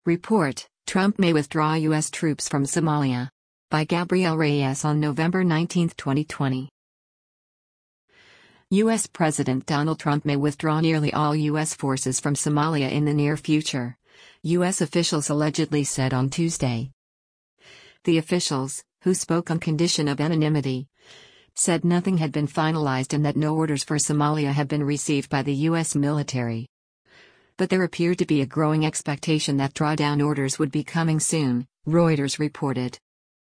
Report: Trump may withdraw U.S. troops from Somalia. By Gabriel Reyes on November 19, 2020. U.S. President Donald Trump may withdraw nearly all U.S. forces from Somalia in the near future, U.S. officials allegedly said on Tuesday. The officials, who spoke on condition of anonymity, said nothing had been finalized and that no orders for Somalia have been received by the U.S. military. But there appeared to be a growing expectation that drawdown orders would be coming soon, Reuters reported.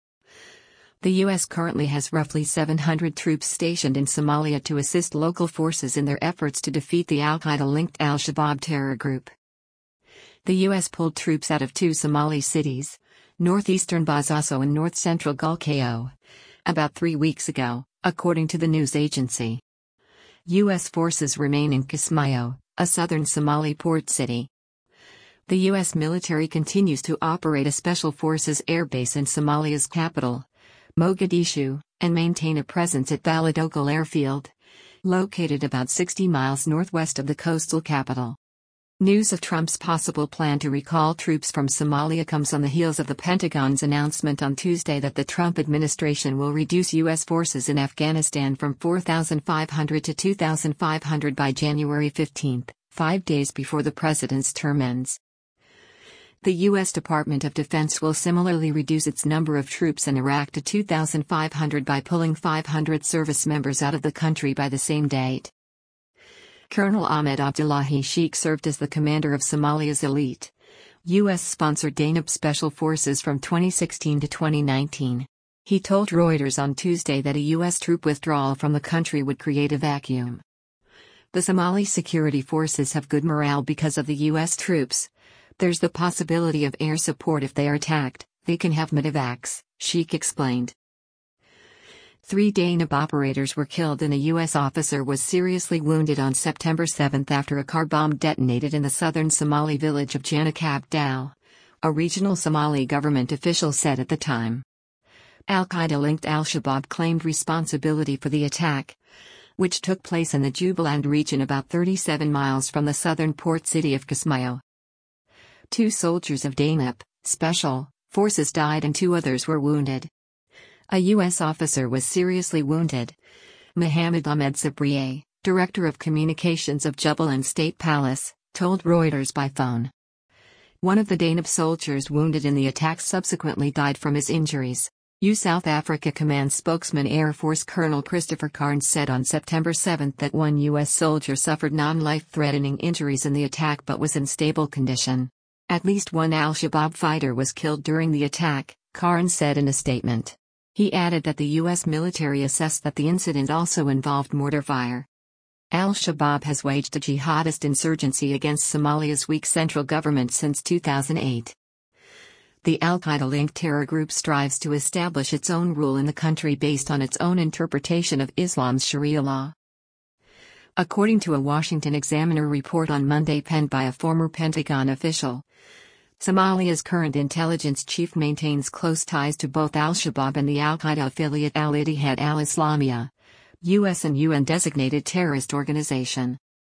The U.S. currently has roughly 700 troops stationed in Somalia to assist local forces in their efforts to defeat the al-Qaeda-linked al-Shabaab terror group. The U.S. pulled troops out of two Somali cities, northeastern Bosaso and north-central Galkayo, about 3 weeks ago, according to the news agency. U.S. forces remain in Kismayo, a southern Somali port city. The U.S. military continues to operate a Special Forces airbase in Somalia's capital, Mogadishu, and maintain a presence at Baladogle Airfield, located about 60 miles northwest of the coastal capital. News of Trump's possible plan to recall troops from Somalia comes on the heels of the Pentagon's announcement on Tuesday that the Trump administration will reduce U.S. forces in Afghanistan from 4,500 to 2,500 by January 15, 5 days before the president's term ends. The U.S. Department of Defense will similarly reduce its number of troops in Iraq to 2,500 by pulling 500 service members out of the country by the same date. Colonel Ahmed Abdullahi Sheikh served as the commander of Somalia's elite, U.S.-sponsored Danab Special Forces from 2016 to 2019. He told Reuters on Tuesday that a U.S. troop withdrawal from the country would create a vacuum. The Somali security forces have good morale because of the U.S. troops. There's the possibility of air support if they are attacked. They can have medevacs, Sheikh explained. 3 Danab operators were killed and a U.S. officer was seriously wounded on September 7 after a car bomb detonated in the southern Somali village of Janakab Dal, a regional Somali government official said at the time. Al-Qaeda-linked al-Shabaab claimed responsibility for the attack, which took place in the Jubaland region about 37 miles from the southern port city of Kismayo. 2 soldiers of Danab Special Forces died and 2 others were wounded. A U.S. officer was seriously wounded. Mohammed Ahmed Sabriye, director of communications of Jubaland State Palace, told Reuters by phone. One of the Danab soldiers wounded in the attack subsequently died from his injuries. South Africa Command spokesman Air Force Colonel Christopher Carnes said on September 7 that 1 U.S. soldier suffered non-life-threatening injuries in the attack but was in stable condition. At least 1 al-Shabaab fighter was killed during the attack, Carnes said in a statement. He added that the U.S. military assessed that the incident also involved mortar fire. Al-Shabaab has waged a jihadist insurgency against Somalia's weak central government since 2008. The al-Qaeda-linked terror group strives to establish its own rule in the country based on its own interpretation of Islam's Sharia law. According to a Washington Examiner report on Monday penned by a former Pentagon official, Somalia's current intelligence chief maintains close ties to both al-Shabaab and the al-Qaeda affiliate al-Ittihad al-Islamiyah, U.S. and UN-designated terrorist organization.